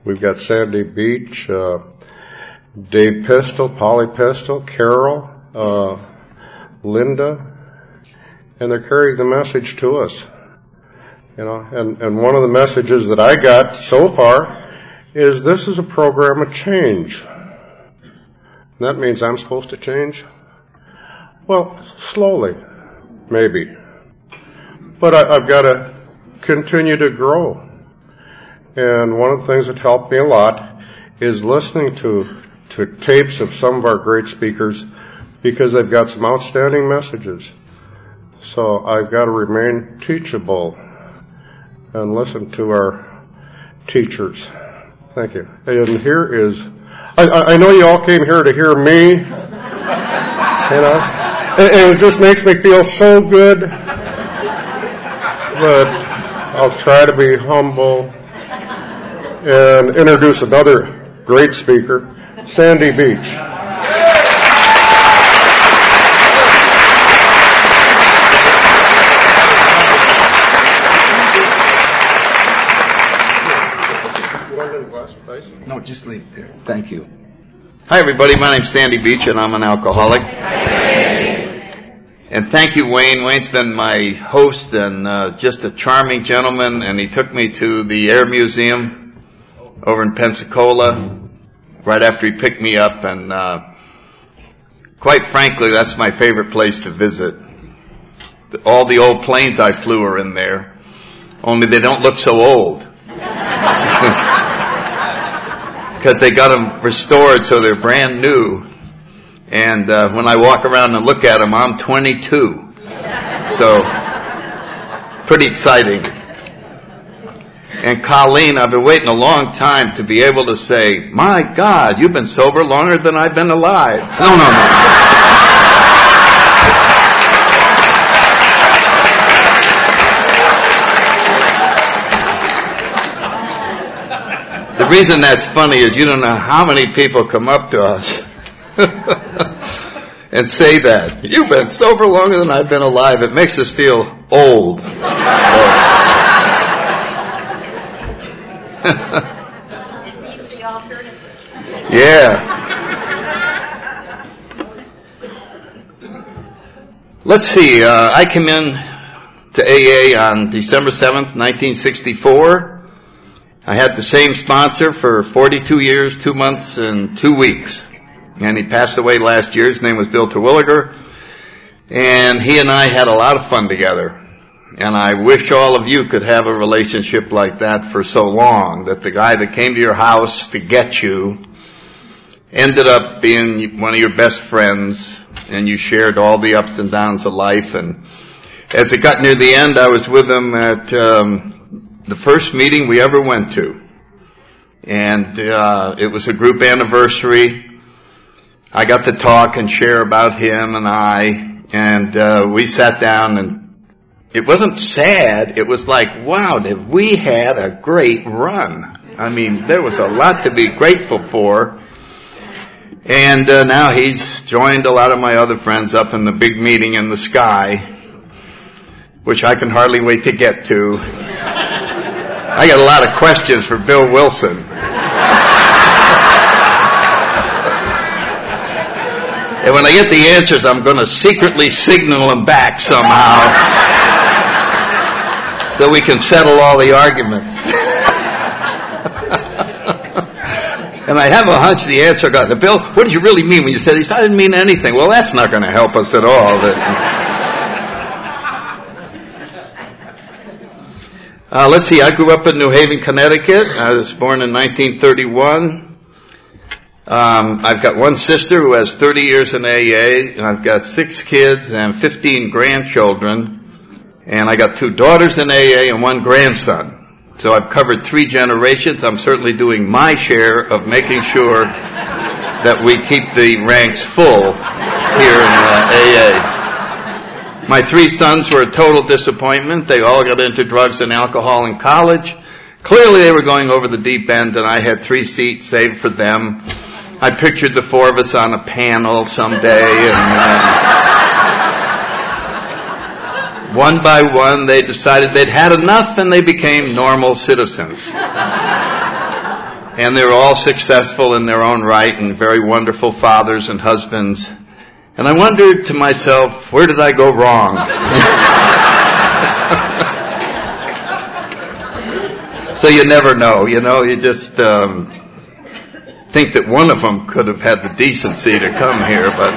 We've got Sandy Beach, Dave Pistol, Polly Pistol, Carol, Linda, and they're carrying the message to us. And one of the messages that I got so far is this is a program of change. And that means I'm supposed to change? Well, slowly, maybe. But I've got to continue to grow. And one of the things that helped me a lot is listening to tapes of some of our great speakers, because they've got some outstanding messages. So I've got to remain teachable and listen to our teachers. Thank you. And here is, I know you all came here to hear me, and it just makes me feel so good, but I'll try to be humble and introduce another great speaker, Sandy Beach. No, just leave it there. Thank you. Hi, everybody. My name's Sandy Beach, and I'm an alcoholic. And thank you, Wayne. Wayne's been my host and just a charming gentleman, and he took me to the Air Museum over in Pensacola right after he picked me up, and quite frankly, that's my favorite place to visit. All the old planes I flew are in there, only they don't look so old. Because they got them restored so they're brand new. And when I walk around and look at them, I'm 22. So, pretty exciting. And Colleen, I've been waiting a long time to be able to say, my God, you've been sober longer than I've been alive. No. The reason that's funny is you don't know how many people come up to us and say that. You've been sober longer than I've been alive. It makes us feel old. Yeah. Let's see. I came in to AA on December 7th, 1964. I had the same sponsor for 42 years, 2 months, and 2 weeks. And he passed away last year. His name was Bill Terwilliger. And he and I had a lot of fun together. And I wish all of you could have a relationship like that for so long, that the guy that came to your house to get you ended up being one of your best friends, and you shared all the ups and downs of life. And as it got near the end, I was with him at the first meeting we ever went to. And it was a group anniversary. I got to talk and share about him and I, and we sat down, and it wasn't sad. It was like, wow, we had a great run. I mean, there was a lot to be grateful for. And now he's joined a lot of my other friends up in the big meeting in the sky, which I can hardly wait to get to. I got a lot of questions for Bill Wilson. And when I get the answers, I'm going to secretly signal him back somehow so we can settle all the arguments. And I have a hunch the answer got to Bill, what did you really mean when you said this? I didn't mean anything. Well, that's not going to help us at all. Let's see, I grew up in New Haven, Connecticut. I was born in 1931. I've got one sister who has 30 years in AA, and I've got 6 kids and 15 grandchildren, and I got 2 daughters in AA and 1 grandson. So I've covered 3 generations. I'm certainly doing my share of making sure that we keep the ranks full here in AA. My 3 sons were a total disappointment. They all got into drugs and alcohol in college. Clearly they were going over the deep end, and I had 3 seats saved for them. I pictured the 4 of us on a panel someday, and one by one they decided they'd had enough, and they became normal citizens. And they were all successful in their own right and very wonderful fathers and husbands. And I wondered to myself, where did I go wrong? So you never know, you just think that one of them could have had the decency to come here, but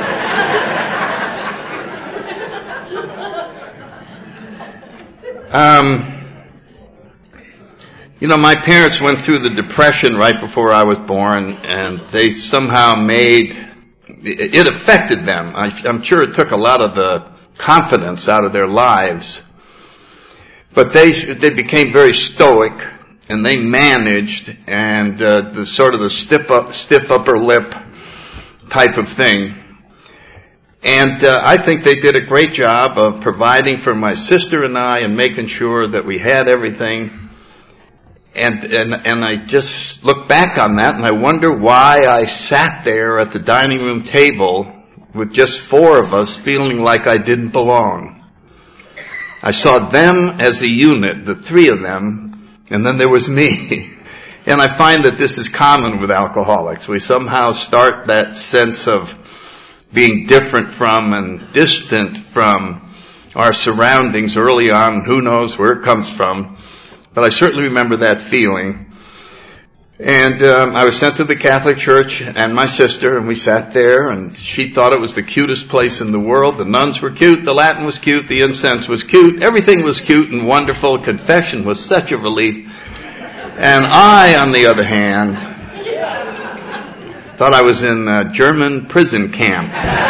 my parents went through the Depression right before I was born, and they somehow it affected them. I'm sure it took a lot of the confidence out of their lives. But they became very stoic, and they managed, and the sort of the stiff upper lip type of thing. And I think they did a great job of providing for my sister and I and making sure that we had everything. And I just look back on that and I wonder why I sat there at the dining room table with just four of us feeling like I didn't belong. I saw them as a unit, the three of them, and then there was me. And I find that this is common with alcoholics. We somehow start that sense of being different from and distant from our surroundings early on. Who knows where it comes from? But I certainly remember that feeling. And I was sent to the Catholic Church and my sister, and we sat there, and she thought it was the cutest place in the world. The nuns were cute, the Latin was cute, the incense was cute, everything was cute and wonderful. Confession was such a relief. And I, on the other hand, thought I was in a German prison camp.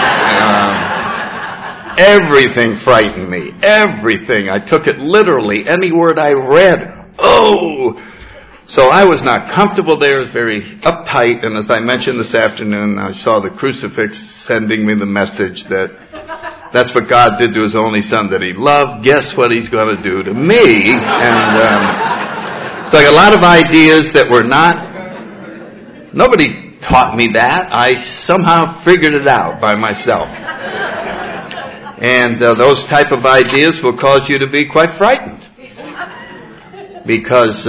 Everything frightened me. Everything. I took it literally. Any word I read. Oh! So I was not comfortable there. I was very uptight. And as I mentioned this afternoon, I saw the crucifix sending me the message that that's what God did to His only Son that He loved. Guess what He's going to do to me? And it's like a lot of ideas that were not... Nobody taught me that. I somehow figured it out by myself. And those type of ideas will cause you to be quite frightened. Because,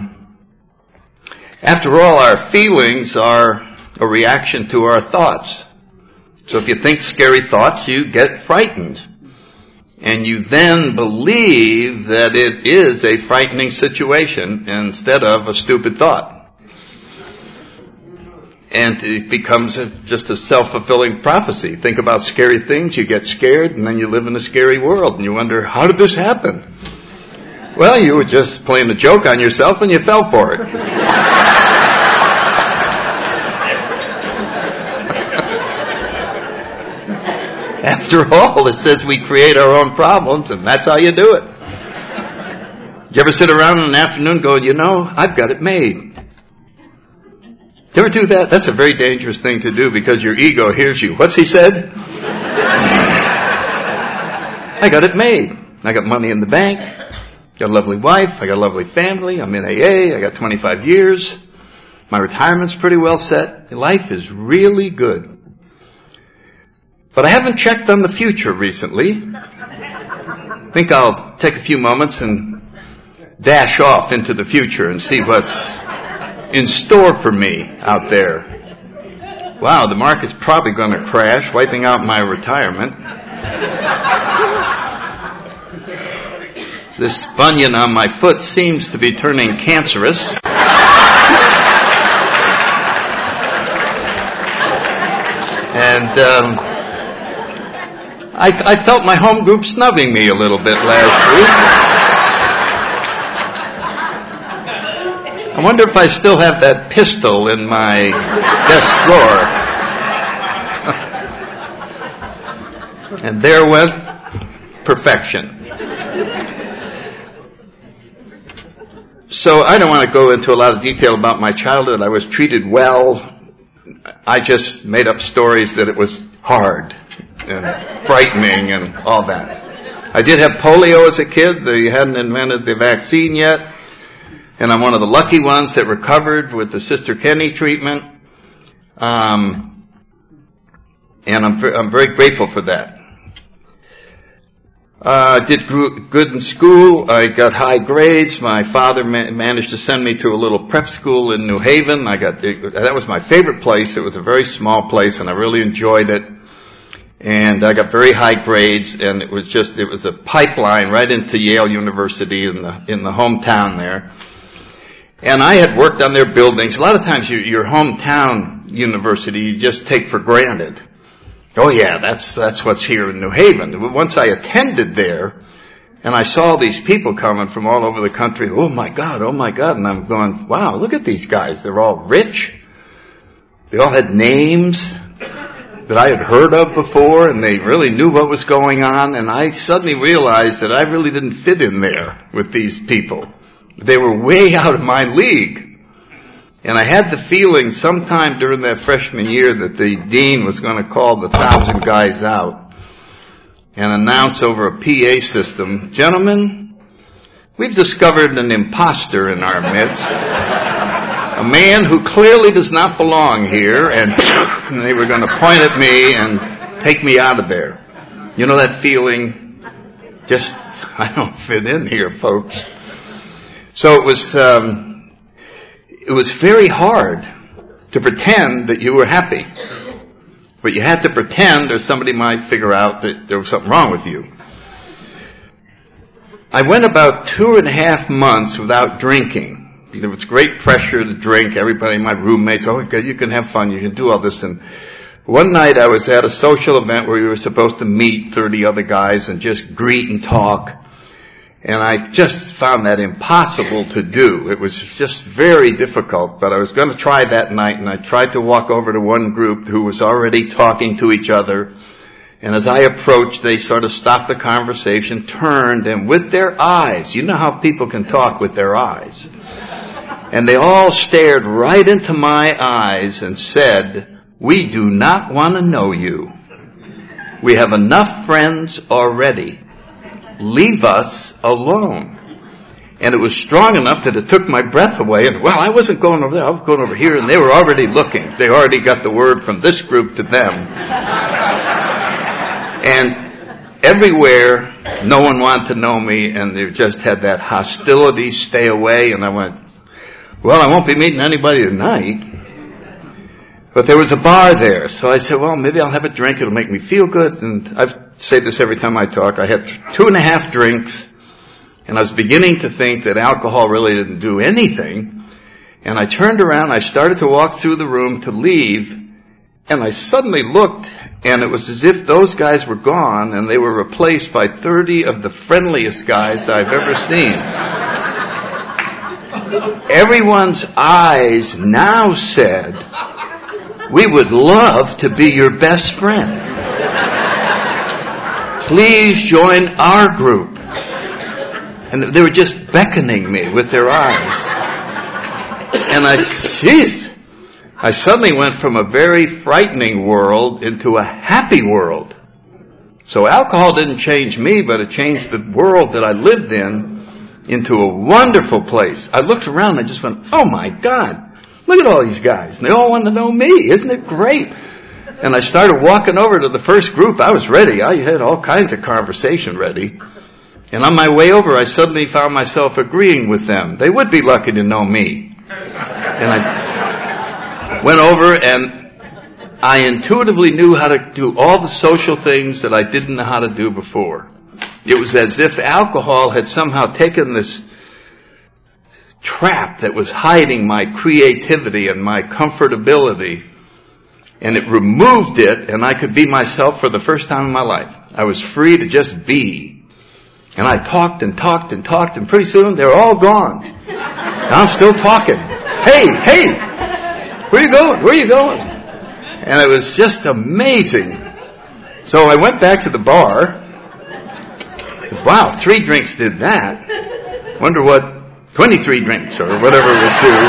after all, our feelings are a reaction to our thoughts. So if you think scary thoughts, you get frightened. And you then believe that it is a frightening situation instead of a stupid thought. And it becomes just a self-fulfilling prophecy. Think about scary things, you get scared, and then you live in a scary world. And you wonder, how did this happen? Well, you were just playing a joke on yourself and you fell for it. After all, it says we create our own problems, and that's how you do it. You ever sit around in an afternoon going, I've got it made. You ever do that? That's a very dangerous thing to do because your ego hears you. What's he said? I got it made. I got money in the bank. Got a lovely wife. I got a lovely family. I'm in AA. I got 25 years. My retirement's pretty well set. Life is really good. But I haven't checked on the future recently. I think I'll take a few moments and dash off into the future and see what's in store for me out there. Wow, the market's probably going to crash, wiping out my retirement. This bunion on my foot seems to be turning cancerous. And I felt my home group snubbing me a little bit last week. I wonder if I still have that pistol in my desk drawer. And there went perfection. So I don't want to go into a lot of detail about my childhood. I was treated well. I just made up stories that it was hard and frightening and all that. I did have polio as a kid. They hadn't invented the vaccine yet. And I'm one of the lucky ones that recovered with the Sister Kenny treatment. And I'm very grateful for that. Did good in school. I got high grades. My father managed to send me to a little prep school in New Haven. That was my favorite place. It was a very small place, and I really enjoyed it. And I got very high grades, and it was a pipeline right into Yale University in the hometown there. And I had worked on their buildings. A lot of times your hometown university you just take for granted. Oh yeah, that's what's here in New Haven. Once I attended there, and I saw these people coming from all over the country, oh my God, and I'm going, wow, look at these guys. They're all rich. They all had names that I had heard of before, and they really knew what was going on, and I suddenly realized that I really didn't fit in there with these people. They were way out of my league. And I had the feeling sometime during that freshman year that the dean was going to call the 1,000 guys out and announce over a PA system, gentlemen, we've discovered an imposter in our midst, a man who clearly does not belong here, and they were going to point at me and take me out of there. You know that feeling? I don't fit in here, folks. So it was very hard to pretend that you were happy. But you had to pretend or somebody might figure out that there was something wrong with you. I went about 2.5 months without drinking. There was great pressure to drink. Everybody, my roommates, oh, you can have fun, you can do all this. And one night I was at a social event where we were supposed to meet 30 other guys and just greet and talk. And I just found that impossible to do. It was just very difficult, but I was going to try that night, and I tried to walk over to one group who was already talking to each other. And as I approached, they sort of stopped the conversation, turned, and with their eyes, you know how people can talk with their eyes. And they all stared right into my eyes and said, "We do not want to know you. We have enough friends already. Leave us alone." And it was strong enough that it took my breath away. And, well, I wasn't going over there. I was going over here. And they were already looking. They already got the word from this group to them. And everywhere, no one wanted to know me. And they just had that hostility, stay away. And I went, well, I won't be meeting anybody tonight. But there was a bar there. So I said, well, maybe I'll have a drink. It'll make me feel good. And I say this every time I talk. I had 2.5 drinks, and I was beginning to think that alcohol really didn't do anything. And I turned around. I started to walk through the room to leave, and I suddenly looked, and it was as if those guys were gone, and they were replaced by 30 of the friendliest guys I've ever seen. Everyone's eyes now said, "We would love to be your best friend. Please join our group." And they were just beckoning me with their eyes. And I suddenly went from a very frightening world into a happy world. So alcohol didn't change me, but it changed the world that I lived in into a wonderful place. I looked around and I just went, oh my God, look at all these guys. And they all want to know me. Isn't it great? And I started walking over to the first group. I was ready. I had all kinds of conversation ready. And on my way over, I suddenly found myself agreeing with them. They would be lucky to know me. And I went over and I intuitively knew how to do all the social things that I didn't know how to do before. It was as if alcohol had somehow taken this trap that was hiding my creativity and my comfortability, and it removed it, and I could be myself for the first time in my life. I was free to just be. And I talked, and pretty soon they're all gone. And I'm still talking. Hey, where you going? And it was just amazing. So I went back to the bar. Wow, 3 drinks did that. Wonder what 23 drinks or whatever it would do.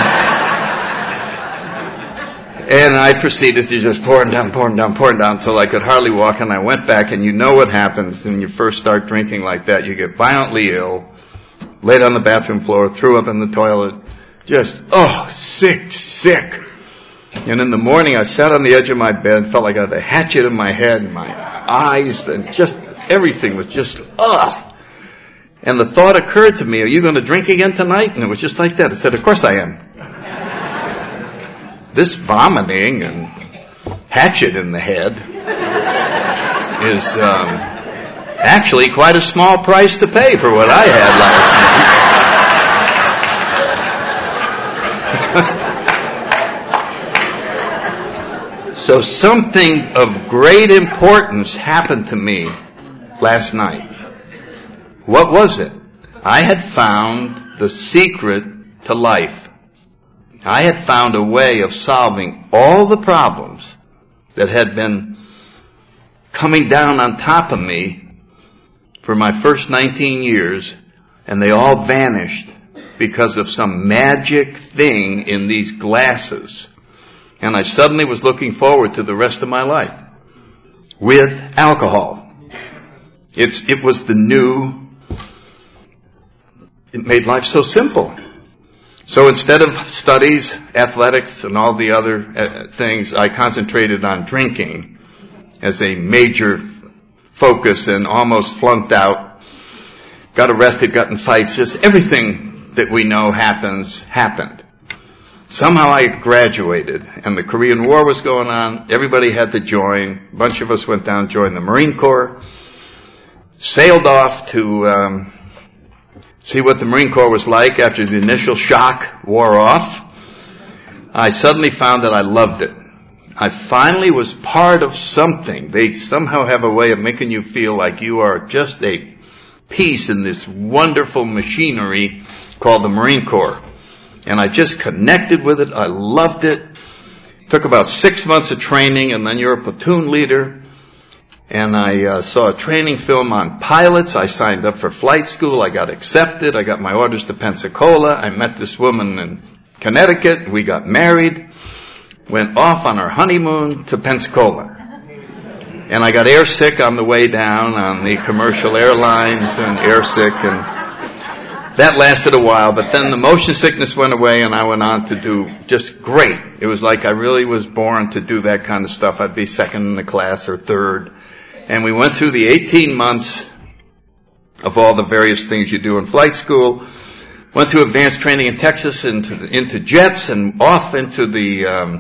And I proceeded to just pour them down until I could hardly walk. And I went back, and you know what happens when you first start drinking like that. You get violently ill, laid on the bathroom floor, threw up in the toilet, just, sick. And in the morning, I sat on the edge of my bed, felt like I had a hatchet in my head and my eyes, and just Everything was just, ugh. And the thought occurred to me, are you going to drink again tonight? And it was just like that. I said, of course I am. This vomiting and hatchet in the head is actually quite a small price to pay for what I had last night. So something of great importance happened to me last night. What was it? I had found the secret to life. I had found a way of solving all the problems that had been coming down on top of me for my first 19 years, and they all vanished because of some magic thing in these glasses. And I suddenly was looking forward to the rest of my life with alcohol. It was the new. It made life so simple. So instead of studies, athletics, and all the other things, I concentrated on drinking as a major focus and almost flunked out. Got arrested, got in fights. Just everything that we know happened. Somehow I graduated, and the Korean War was going on. Everybody had to join. A bunch of us went down, joined the Marine Corps, sailed off to see what the Marine Corps was like after the initial shock wore off. I suddenly found that I loved it. I finally was part of something. They somehow have a way of making you feel like you are just a piece in this wonderful machinery called the Marine Corps. And I just connected with it. I loved it. Took about 6 months of training, and then you're a platoon leader. And I saw a training film on pilots. I signed up for flight school. I got accepted. I got my orders to Pensacola. I met this woman in Connecticut. We got married. Went off on our honeymoon to Pensacola. And I got airsick on the way down on the commercial airlines and airsick. And that lasted a while. But then the motion sickness went away, and I went on to do just great. It was like I really was born to do that kind of stuff. I'd be second in the class or third. And we went through the 18 months of all the various things you do in flight school. Went through advanced training in Texas into jets and off into the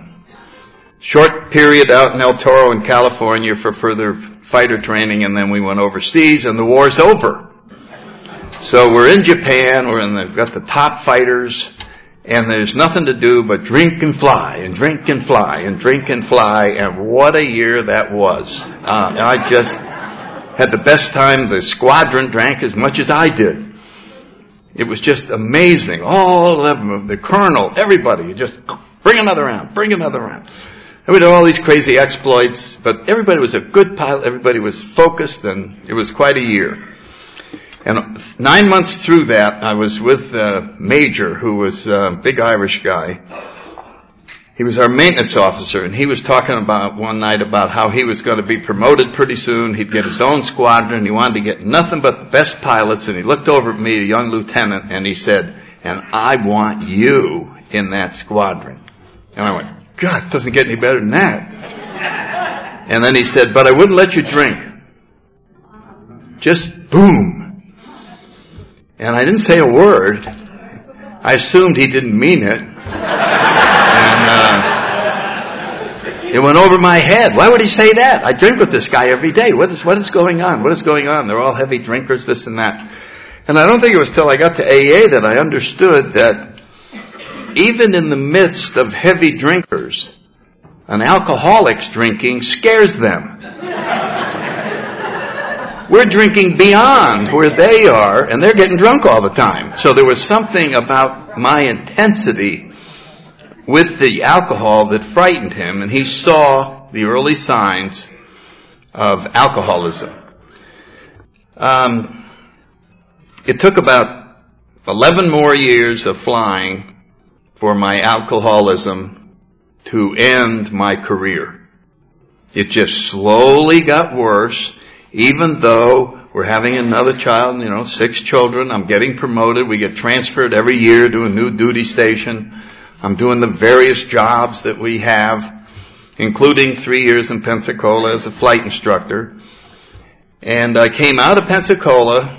short period out in El Toro in California for further fighter training. And then we went overseas, and the war's over. So we're in Japan. We've got the top fighters. And there's nothing to do but drink and fly and drink and fly and drink and fly. And what a year that was. I just had the best time. The squadron drank as much as I did. It was just amazing. All of them, the colonel, everybody, just bring another round, bring another round. And we did all these crazy exploits, but everybody was a good pilot. Everybody was focused, and it was quite a year. And 9 months through that, I was with a major who was a big Irish guy. He was our maintenance officer, and he was talking about one night about how he was going to be promoted pretty soon. He'd get his own squadron. He wanted to get nothing but the best pilots. And he looked over at me, a young lieutenant, and he said, and I want you in that squadron. And I went, God, it doesn't get any better than that. And then he said, but I wouldn't let you drink. Just boom. And I didn't say a word. I assumed he didn't mean it. And it went over my head. Why would he say that? I drink with this guy every day. What is going on? What is going on? They're all heavy drinkers, this and that. And I don't think it was till I got to AA that I understood that even in the midst of heavy drinkers, an alcoholic's drinking scares them. We're drinking beyond where they are, and they're getting drunk all the time. So there was something about my intensity with the alcohol that frightened him, and he saw the early signs of alcoholism. It took about 11 more years of flying for my alcoholism to end my career. It just slowly got worse. Even though we're having another child, 6 children, I'm getting promoted. We get transferred every year to a new duty station. I'm doing the various jobs that we have, including 3 years in Pensacola as a flight instructor. And I came out of Pensacola,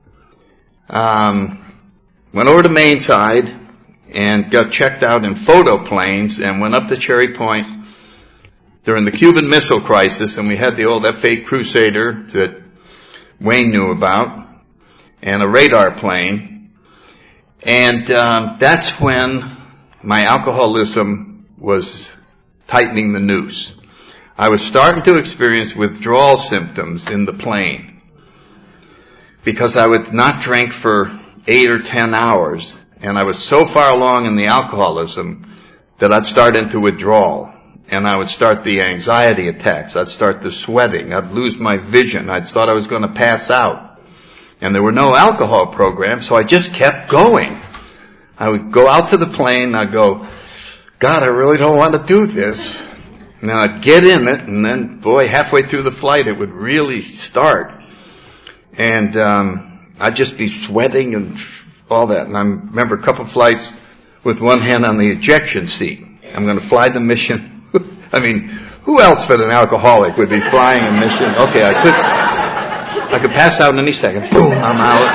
went over to Mainside, and got checked out in photo planes, and went up to Cherry Point during the Cuban Missile Crisis, and we had the old F-8 Crusader that Wayne knew about, and a radar plane. And that's when my alcoholism was tightening the noose. I was starting to experience withdrawal symptoms in the plane because I would not drink for 8 or 10 hours, and I was so far along in the alcoholism that I'd start into withdrawal, and I would start the anxiety attacks. I'd start the sweating. I'd lose my vision. I'd thought I was going to pass out. And there were no alcohol programs, so I just kept going. I would go out to the plane, and I'd go, God, I really don't want to do this. And then I'd get in it, and then, boy, halfway through the flight, it would really start. And I'd just be sweating and all that. And I remember a couple flights with one hand on the ejection seat. I'm going to fly the mission. I mean, who else but an alcoholic would be flying a mission? Okay, I could pass out in any second. Boom, I'm out.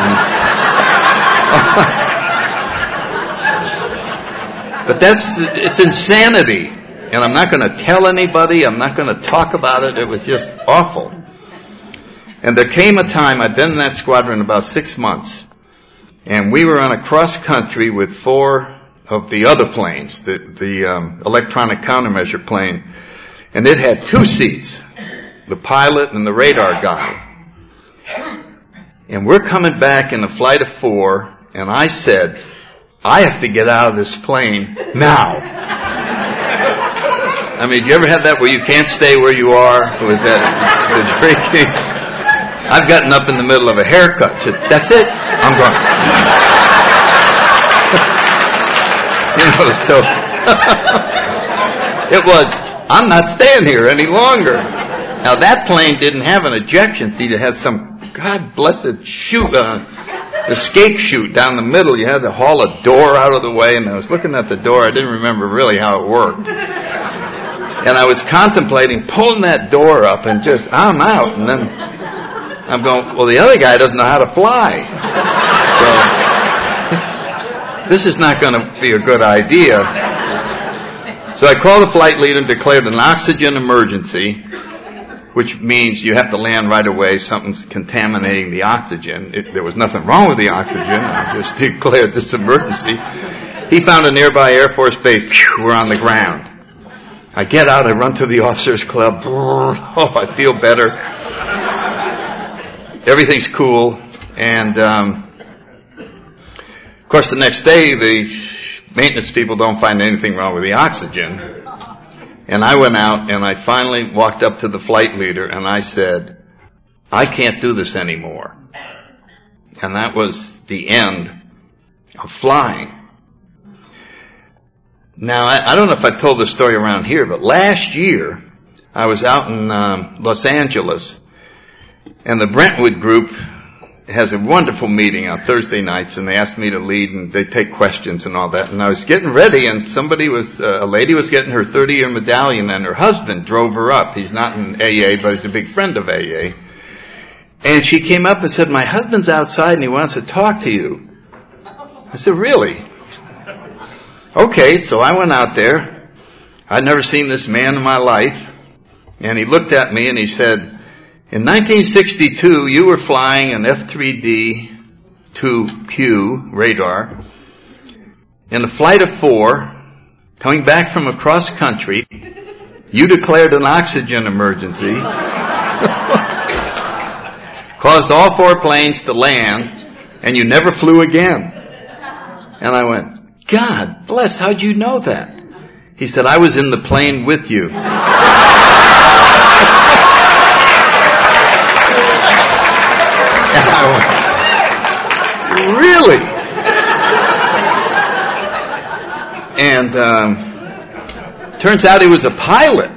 But it's insanity. And I'm not going to tell anybody. I'm not going to talk about it. It was just awful. And there came a time, I'd been in that squadron about 6 months, and we were on a cross country with 4 of the other planes, the electronic countermeasure plane, and it had 2 seats, the pilot and the radar guy. And we're coming back in a flight of 4, and I said, I have to get out of this plane now. I mean, you ever had that where you can't stay where you are with the drinking? I've gotten up in the middle of a haircut, said, that's it, I'm gone. So it was, I'm not staying here any longer. Now that plane didn't have an ejection seat. It had some, God blessed chute, escape chute down the middle. You had to haul a door out of the way, and I was looking at the door. I didn't remember really how it worked. And I was contemplating pulling that door up and just, I'm out. And then I'm going, well, the other guy doesn't know how to fly. So this is not going to be a good idea. So I called the flight leader and declared an oxygen emergency, which means you have to land right away. Something's contaminating the oxygen. There was nothing wrong with the oxygen. I just declared this emergency. He found a nearby Air Force base. Phew, we're on the ground. I get out. I run to the officers' club. Oh, I feel better. Everything's cool. And of course, the next day, the maintenance people don't find anything wrong with the oxygen. And I went out and I finally walked up to the flight leader and I said, I can't do this anymore. And that was the end of flying. Now, I don't know if I told this story around here, but last year I was out in Los Angeles, and the Brentwood group has a wonderful meeting on Thursday nights, and they asked me to lead, and they take questions and all that. And I was getting ready, and a lady was getting her 30-year medallion, and her husband drove her up. He's not in AA, but he's a big friend of AA. And she came up and said, my husband's outside, and he wants to talk to you. I said, really? Okay, so I went out there. I'd never seen this man in my life. And he looked at me and he said, in 1962, you were flying an F-3D-2Q radar in a flight of 4, coming back from across country. You declared an oxygen emergency, caused all 4 planes to land, and you never flew again. And I went, God bless, how'd you know that? He said, I was in the plane with you. Really? And turns out he was a pilot.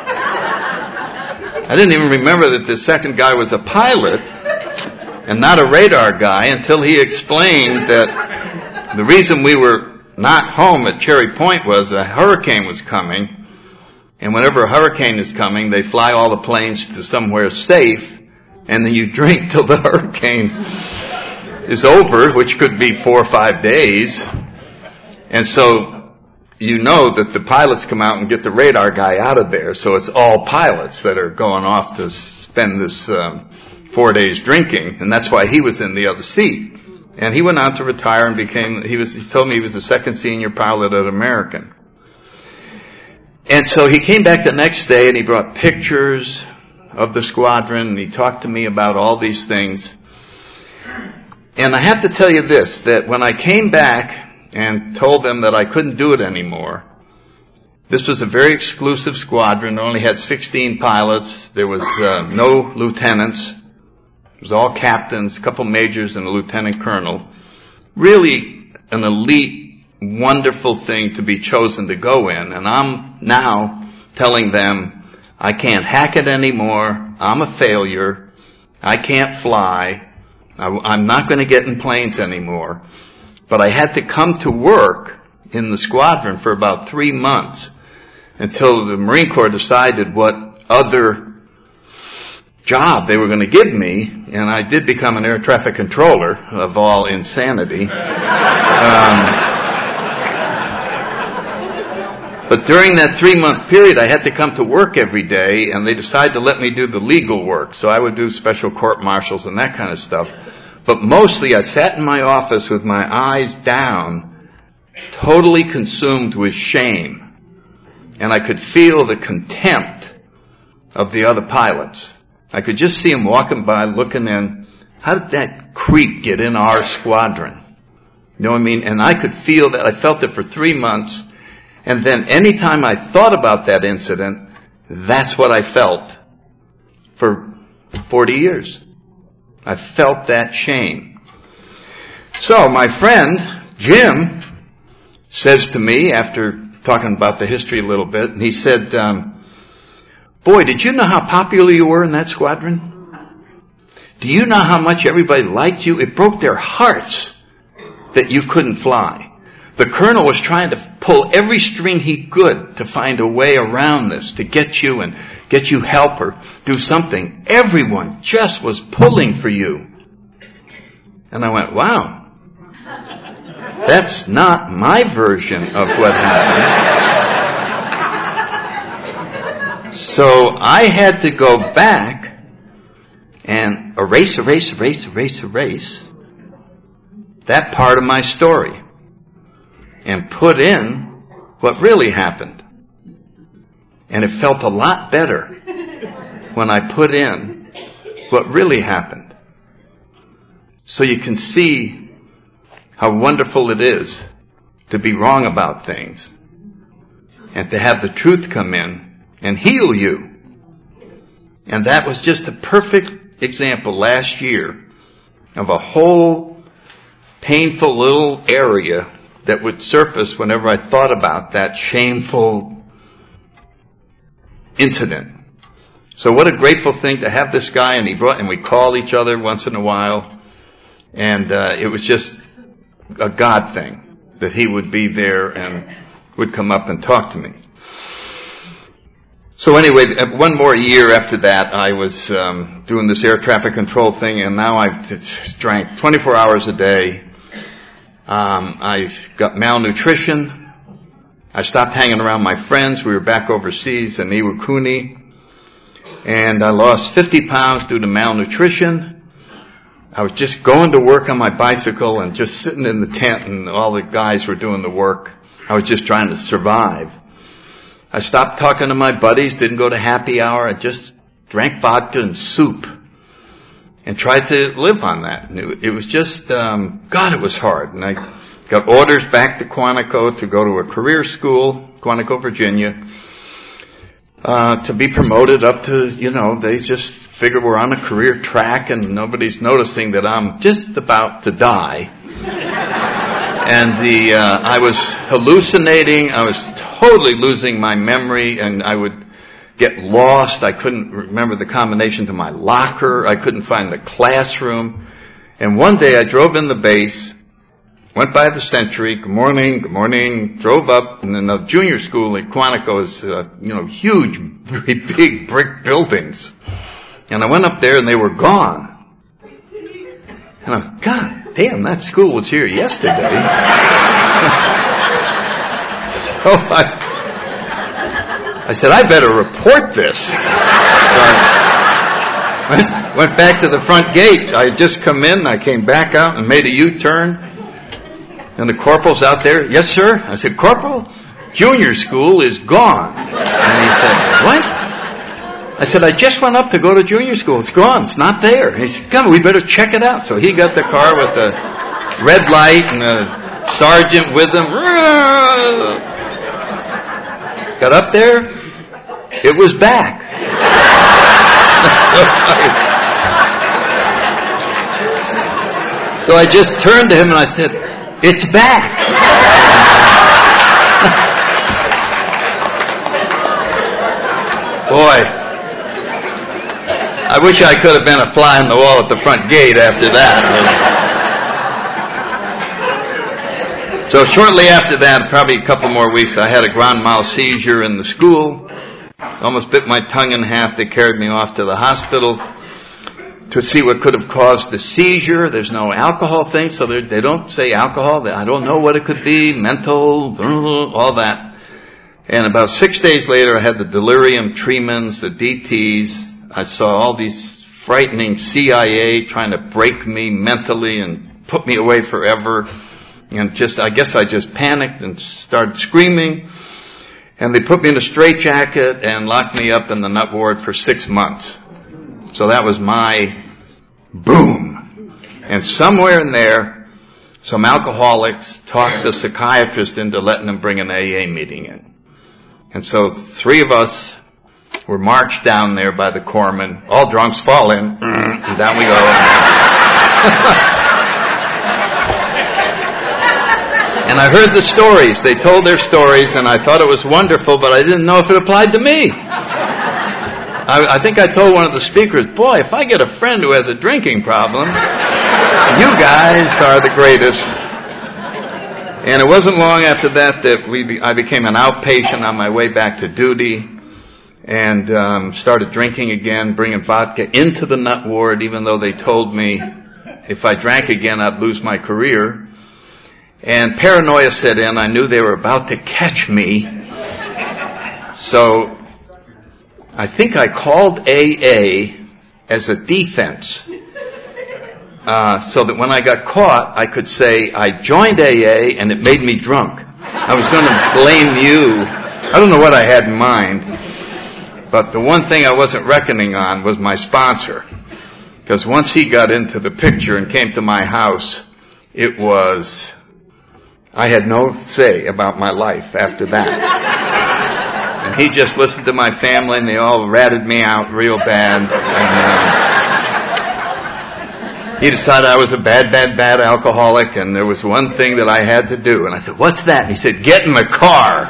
I didn't even remember that the second guy was a pilot and not a radar guy until he explained that the reason we were not home at Cherry Point was a hurricane was coming, and whenever a hurricane is coming, they fly all the planes to somewhere safe and then you drink till the hurricane is over, which could be 4 or 5 days. And so you know that the pilots come out and get the radar guy out of there. So it's all pilots that are going off to spend this 4 days drinking, and that's why he was in the other seat. And he went on to retire and he told me he was the second senior pilot at American. And so he came back the next day and he brought pictures of the squadron and he talked to me about all these things. And I have to tell you this, that when I came back and told them that I couldn't do it anymore, this was a very exclusive squadron. It only had 16 pilots. There was no lieutenants. It was all captains, a couple majors, and a lieutenant colonel. Really an elite, wonderful thing to be chosen to go in. And I'm now telling them I can't hack it anymore. I'm a failure. I can't fly. I'm not going to get in planes anymore. But I had to come to work in the squadron for about 3 months until the Marine Corps decided what other job they were going to give me, and I did become an air traffic controller of all insanity. But during that 3-month period, I had to come to work every day, and they decided to let me do the legal work. So I would do special court-martials and that kind of stuff. But mostly I sat in my office with my eyes down, totally consumed with shame. And I could feel the contempt of the other pilots. I could just see them walking by, looking in. How did that creep get in our squadron? You know what I mean? And I could feel that. I felt it for 3 months. And then anytime I thought about that incident, that's what I felt for 40 years. I felt that shame. So my friend, Jim, says to me after talking about the history a little bit, and he said, boy, did you know how popular you were in that squadron? Do you know how much everybody liked you? It broke their hearts that you couldn't fly. The colonel was trying to pull every string he could to find a way around this, to get you and get you help or do something. Everyone just was pulling for you. And I went, wow, that's not my version of what happened. So I had to go back and erase that part of my story and put in what really happened. And it felt a lot better when I put in what really happened. So you can see how wonderful it is to be wrong about things and to have the truth come in and heal you. And that was just a perfect example last year of a whole painful little area that would surface whenever I thought about that shameful incident. So what a grateful thing to have this guy, and we call each other once in a while, and it was just a God thing that he would be there and would come up and talk to me. So anyway, 1 more year after that, I was doing this air traffic control thing, and now I've drank 24 hours a day. I've got malnutrition. I stopped hanging around my friends. We were back overseas in Iwakuni. And I lost 50 pounds due to malnutrition. I was just going to work on my bicycle and just sitting in the tent, and all the guys were doing the work. I was just trying to survive. I stopped talking to my buddies, didn't go to happy hour. I just drank vodka and soup and tried to live on that. And it was just, God, it was hard. And I got orders back to Quantico to go to a career school, Quantico, Virginia, to be promoted up to, they just figure we're on a career track and nobody's noticing that I'm just about to die. And I was hallucinating. I was totally losing my memory, and I would get lost. I couldn't remember the combination to my locker. I couldn't find the classroom. And one day I drove in the base, went by the sentry, good morning, drove up, and then the junior school at Quantico is, huge, very big brick buildings. And I went up there and they were gone. And I thought, God damn, that school was here yesterday. So I said, I better report this. So I went back to the front gate. I had just come in. I came back out and made a U-turn. And the corporal's out there. Yes, sir. I said, Corporal, junior school is gone. And he said, what? I said, I just went up to go to junior school. It's gone. It's not there. And he said, come, we better check it out. So he got the car with the red light and the sergeant with him. Got up there. It was back. So I just turned to him and I said, it's back. Boy, I wish I could have been a fly on the wall at the front gate after that. So shortly after that, probably a couple more weeks, I had a grand mal seizure in the school. Almost bit my tongue in half. They carried me off to the hospital to see what could have caused the seizure. There's no alcohol thing, so they don't say alcohol. I don't know what it could be, mental, all that. And about 6 days later, I had the delirium tremens, the DTs. I saw all these frightening CIA trying to break me mentally and put me away forever. And I guess I just panicked and started screaming. And they put me in a straitjacket and locked me up in the nut ward for 6 months. So that was my boom. And somewhere in there, some alcoholics talked the psychiatrist into letting them bring an AA meeting in. And so 3 of us were marched down there by the corpsman. All drunks fall in, and down we go. And I heard the stories. They told their stories, and I thought it was wonderful, but I didn't know if it applied to me. I think I told one of the speakers, boy, if I get a friend who has a drinking problem, you guys are the greatest. And it wasn't long after that I became an outpatient on my way back to duty and started drinking again, bringing vodka into the nut ward, even though they told me if I drank again, I'd lose my career. And paranoia set in. I knew they were about to catch me. So I think I called AA as a defense. So that when I got caught, I could say, I joined AA and it made me drunk. I was going to blame you. I don't know what I had in mind. But the one thing I wasn't reckoning on was my sponsor. Because once he got into the picture and came to my house, I had no say about my life after that. And he just listened to my family and they all ratted me out real bad. And he decided I was a bad alcoholic and there was one thing that I had to do. And I said, what's that? And he said, get in the car.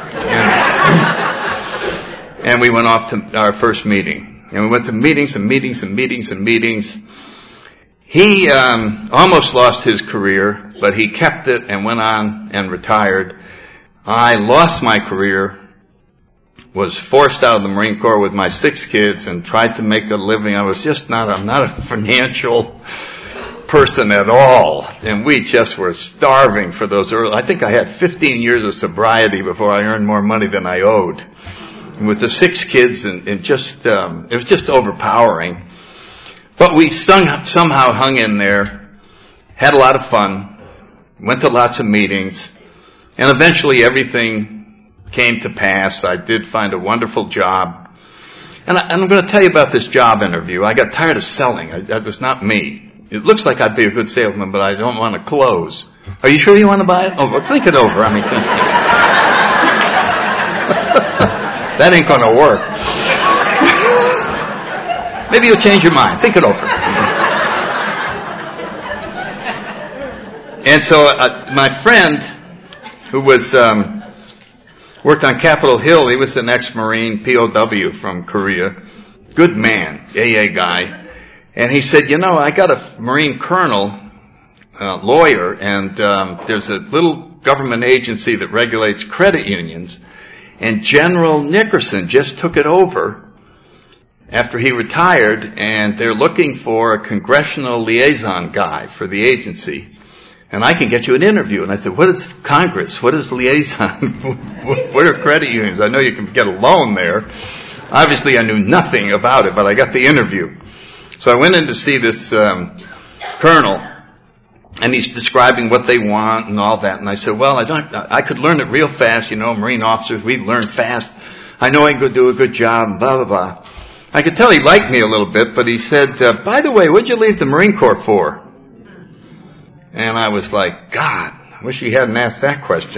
And we went off to our first meeting. And we went to meetings and meetings and meetings and meetings. He almost lost his career, but he kept it and went on and retired. I lost my career, was forced out of the Marine Corps with my 6 kids and tried to make a living. I'm not a financial person at all. And we just were starving for those I think I had 15 years of sobriety before I earned more money than I owed. And with the 6 kids and it was just overpowering. But we somehow hung in there, had a lot of fun, went to lots of meetings, and eventually everything came to pass. I did find a wonderful job. And I'm going to tell you about this job interview. I got tired of selling. That was not me. It looks like I'd be a good salesman, but I don't want to close. Are you sure you want to buy it? Oh, well, think it over. That ain't going to work. Maybe you'll change your mind. Think it over. And so my friend, who was worked on Capitol Hill, he was an ex-Marine, POW from Korea. Good man, AA guy. And he said, I got a Marine colonel, lawyer, and there's a little government agency that regulates credit unions. And General Nickerson just took it over. after he retired, and they're looking for a congressional liaison guy for the agency. And I can get you an interview. And I said, what is Congress? What is liaison? What are credit unions? I know you can get a loan there. Obviously, I knew nothing about it, but I got the interview. So I went in to see this colonel, and he's describing what they want and all that. And I said, well, I could learn it real fast. You know, Marine officers, we learn fast. I know I can go do a good job, and blah, blah, blah. I could tell he liked me a little bit, but he said, by the way, what'd you leave the Marine Corps for? And I was like, God, I wish he hadn't asked that question.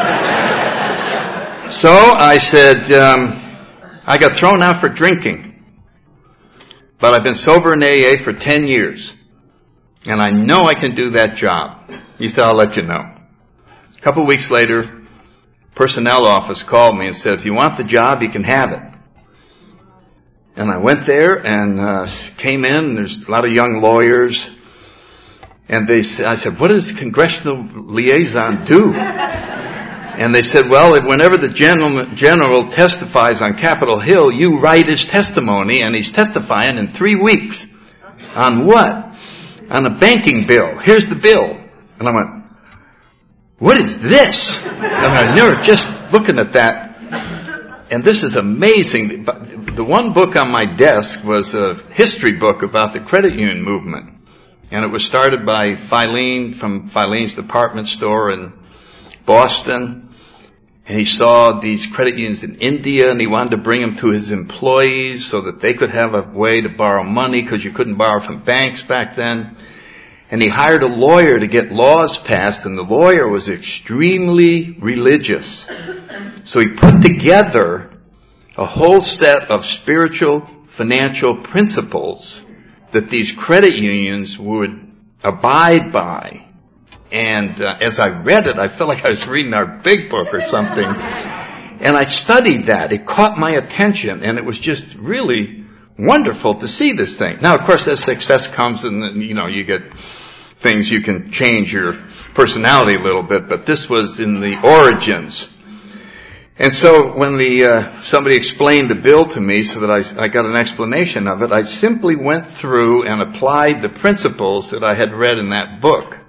So I said, I got thrown out for drinking, but I've been sober in AA for 10 years, and I know I can do that job. He said, I'll let you know. A couple of weeks later, personnel office called me and said, if you want the job, you can have it. And I went there and came in, and there's a lot of young lawyers. And I said, what does congressional liaison do? And they said, well, whenever the general testifies on Capitol Hill, you write his testimony, and he's testifying in 3 weeks. On what? On a banking bill. Here's the bill. And I went, what is this? And I never just looking at that. And this is amazing. The one book on my desk was a history book about the credit union movement. And it was started by Filene from Filene's department store in Boston. And he saw these credit unions in India, and he wanted to bring them to his employees so that they could have a way to borrow money, because you couldn't borrow from banks back then. And he hired a lawyer to get laws passed, and the lawyer was extremely religious. So he put together a whole set of spiritual, financial principles that these credit unions would abide by. And as I read it, I felt like I was reading our big book or something. And I studied that. It caught my attention, and it was just really wonderful to see this thing. Now, of course, as success comes, and you get things, you can change your personality a little bit, but this was in the origins. And so when somebody explained the bill to me so that I got an explanation of it, I simply went through and applied the principles that I had read in that book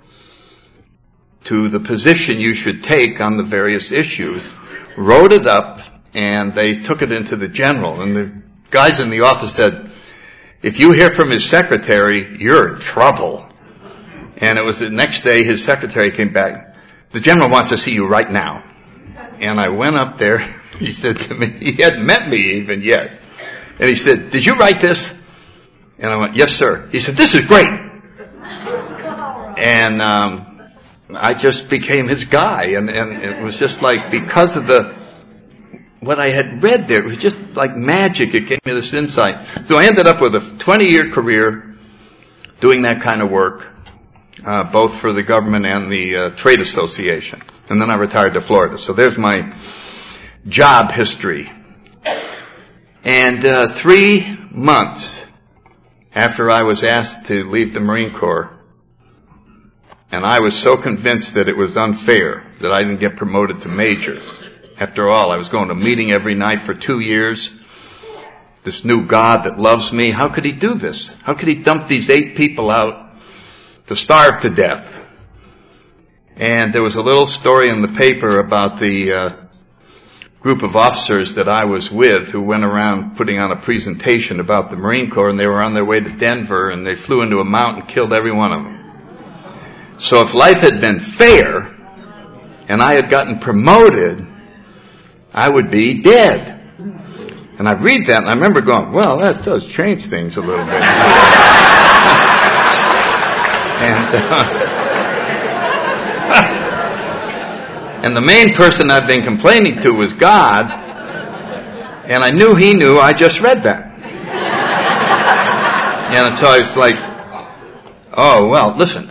to the position you should take on the various issues, wrote it up, and they took it into the general. And the guys in the office said, if you hear from his secretary, you're in trouble. And it was the next day his secretary came back. The general wants to see you right now. And I went up there. He said to me, he hadn't met me even yet. And he said, did you write this? And I went, yes, sir. He said, this is great. And I just became his guy. And it was just like, because of what I had read there, it was just like magic. It gave me this insight. So I ended up with a 20-year career doing that kind of work, both for the government and the trade association. And then I retired to Florida. So there's my job history. And 3 months after I was asked to leave the Marine Corps, and I was so convinced that it was unfair that I didn't get promoted to major. After all, I was going to a meeting every night for 2 years. This new God that loves me, how could he do this? How could he dump these 8 people out to starve to death? And there was a little story in the paper about the group of officers that I was with who went around putting on a presentation about the Marine Corps, and they were on their way to Denver, and they flew into a mountain and killed every one of them. So if life had been fair and I had gotten promoted, I would be dead. And I read that, and I remember going, well, that does change things a little bit. And the main person I've been complaining to was God, and I knew he knew I just read that. And so I was like, oh, well, listen,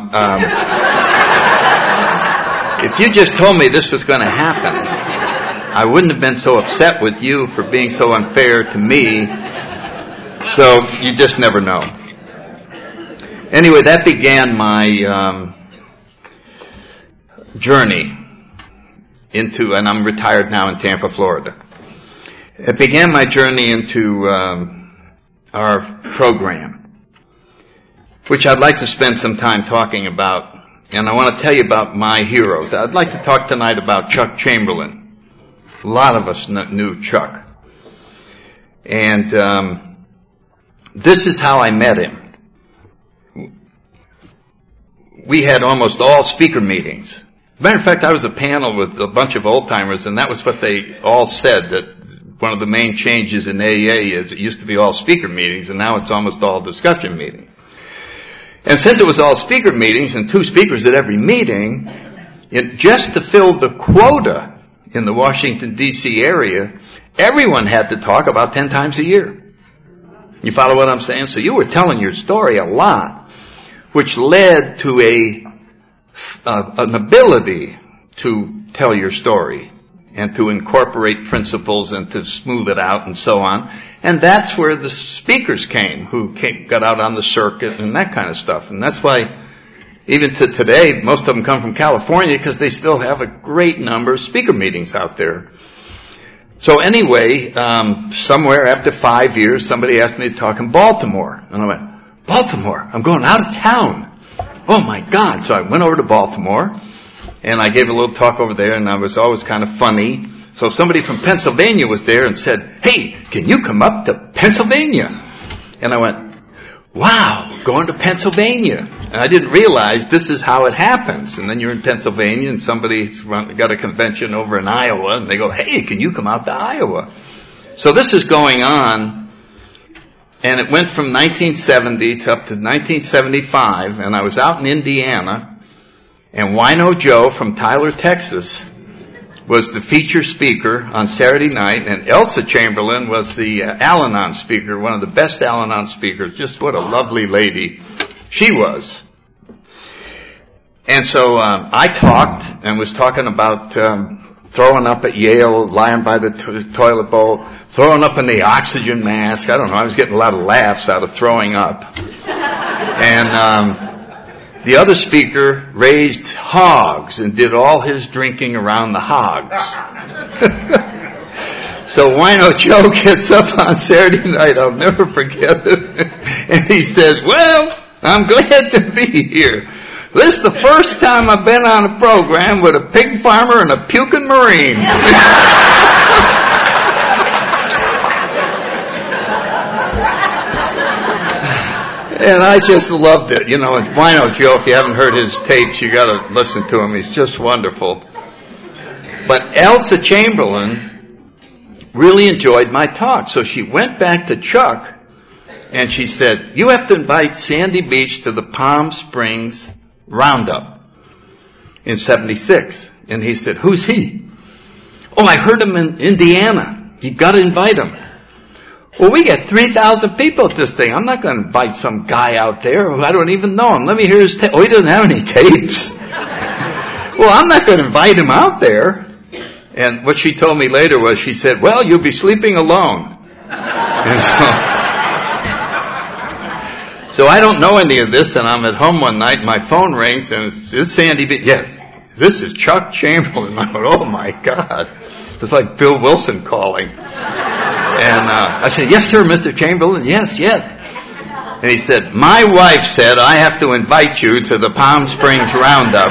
if you just told me this was going to happen, I wouldn't have been so upset with you for being so unfair to me. So you just never know. Anyway, that began my journey into, and I'm retired now in Tampa, Florida. It began my journey into our program, which I'd like to spend some time talking about. And I want to tell you about my hero. I'd like to talk tonight about Chuck Chamberlain. A lot of us knew Chuck. And this is how I met him. We had almost all speaker meetings. Matter of fact, I was a panel with a bunch of old-timers, and that was what they all said, that one of the main changes in AA is it used to be all speaker meetings, and now it's almost all discussion meetings. And since it was all speaker meetings and 2 speakers at every meeting, just to fill the quota in the Washington, D.C. area, everyone had to talk about 10 times a year. You follow what I'm saying? So you were telling your story a lot, which led to an ability to tell your story and to incorporate principles and to smooth it out and so on. And that's where the speakers came, who got out on the circuit and that kind of stuff. And that's why even to today, most of them come from California because they still have a great number of speaker meetings out there. So anyway, somewhere after 5 years, somebody asked me to talk in Baltimore. And I went, Baltimore? I'm going out of town. Oh my God. So I went over to Baltimore and I gave a little talk over there, and I was always kind of funny. So somebody from Pennsylvania was there and said, hey, can you come up to Pennsylvania? And I went, wow, going to Pennsylvania. And I didn't realize this is how it happens. And then you're in Pennsylvania and somebody's got a convention over in Iowa and they go, hey, can you come out to Iowa? So this is going on, and it went from 1970 to up to 1975, and I was out in Indiana, and Wino Joe from Tyler, Texas was the feature speaker on Saturday night, and Elsa Chamberlain was the Al-Anon speaker, one of the best Al-Anon speakers. Just what a lovely lady she was. And so I talked and was talking about throwing up at Yale, lying by the toilet bowl, throwing up in the oxygen mask. I don't know, I was getting a lot of laughs out of throwing up. And the other speaker raised hogs and did all his drinking around the hogs. So Wino Joe gets up on Saturday night, I'll never forget it, and he says, well, I'm glad to be here. This is the first time I've been on a program with a pig farmer and a puking Marine. And I just loved it. You know, and Wino Joe, if you haven't heard his tapes, you got to listen to him. He's just wonderful. But Elsa Chamberlain really enjoyed my talk. So she went back to Chuck and she said, you have to invite Sandy Beach to the Palm Springs Roundup in 76. And he said, who's he? Oh, I heard him in Indiana. You got to invite him. Well, we get 3,000 people at this thing. I'm not going to invite some guy out there who I don't even know him. Let me hear his tape. Oh, he doesn't have any tapes. Well, I'm not going to invite him out there. And what she told me later was, she said, well, you'll be sleeping alone. And so I don't know any of this, and I'm at home one night, and my phone rings, and it's Sandy B. Yes, this is Chuck Chamberlain. I went, oh my God. It's like Bill Wilson calling. And I said, yes, sir, Mr. Chamberlain. Yes. And he said, my wife said I have to invite you to the Palm Springs Roundup.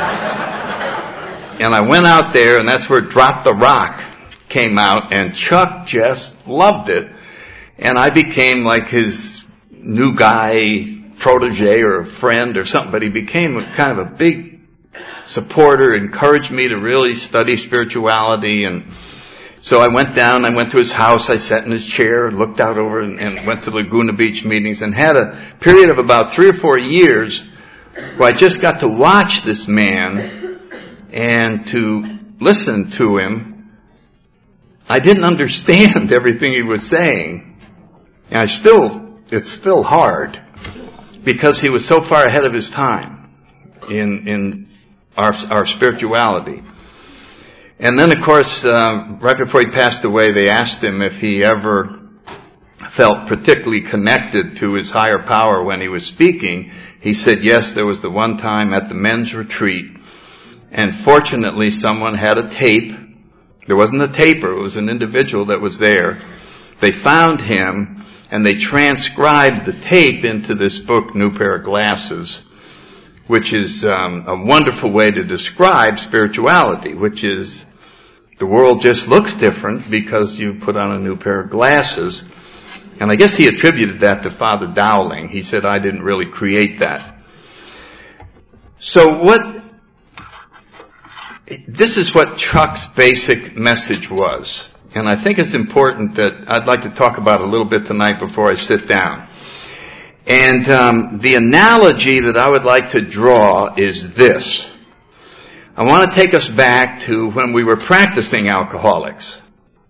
And I went out there, and that's where Drop the Rock came out, and Chuck just loved it. And I became like his new guy, protege or friend or something, but he became kind of a big supporter, encouraged me to really study spirituality. And so I went down, I went to his house, I sat in his chair, looked out over and went to Laguna Beach meetings, and had a period of about 3 or 4 years where I just got to watch this man and to listen to him. I didn't understand everything he was saying. And it's still hard because he was so far ahead of his time in our spirituality. And then, of course, right before he passed away, they asked him if he ever felt particularly connected to his higher power when he was speaking. He said, yes, there was the one time at the men's retreat. And fortunately, someone had a tape. There wasn't a taper. It was an individual that was there. They found him, and they transcribed the tape into this book, New Pair of Glasses, which is a wonderful way to describe spirituality, which is the world just looks different because you put on a new pair of glasses. And I guess he attributed that to Father Dowling. He said, I didn't really create that. So this is what Chuck's basic message was. And I think it's important that I'd like to talk about a little bit tonight before I sit down. And the analogy that I would like to draw is this. I want to take us back to when we were practicing alcoholics.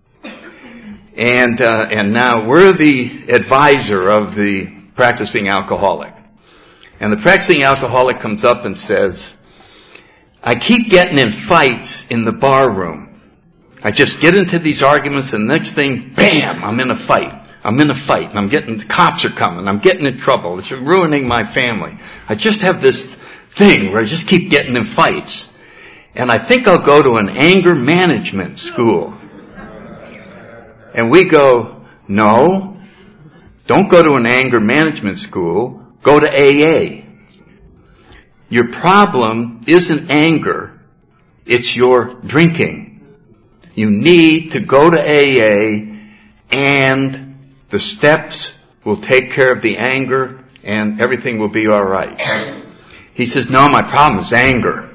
And now we're the advisor of the practicing alcoholic. And the practicing alcoholic comes up and says, I keep getting in fights in the bar room. I just get into these arguments and the next thing, bam, I'm in a fight. And the cops are coming. I'm getting in trouble. It's ruining my family. I just have this thing where I just keep getting in fights. And I think I'll go to an anger management school. And we go, no, don't go to an anger management school. Go to AA. Your problem isn't anger. It's your drinking. You need to go to AA, and the steps will take care of the anger and everything will be all right. He says, no, my problem is anger.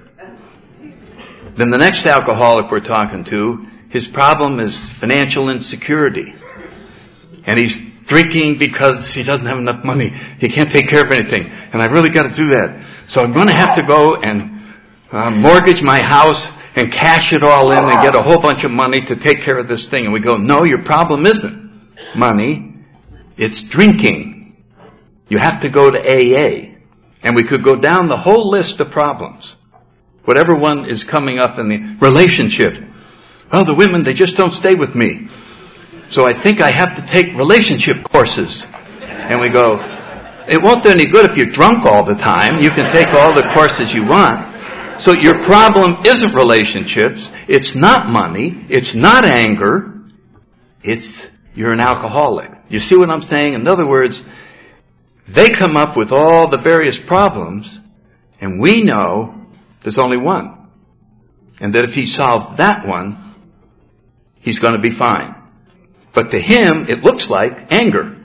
Then the next alcoholic we're talking to, his problem is financial insecurity. And he's drinking because he doesn't have enough money. He can't take care of anything. And I really got to do that. So I'm going to have to go and mortgage my house and cash it all in and get a whole bunch of money to take care of this thing. And we go, no, your problem isn't money. It's drinking. You have to go to AA. And we could go down the whole list of problems. Whatever one is coming up in the relationship. Well, the women, they just don't stay with me. So I think I have to take relationship courses. And we go, it won't do any good if you're drunk all the time. You can take all the courses you want. So your problem isn't relationships. It's not money. It's not anger. You're an alcoholic. You see what I'm saying? In other words, they come up with all the various problems, and we know there's only one. And that if he solves that one, he's going to be fine. But to him, it looks like anger.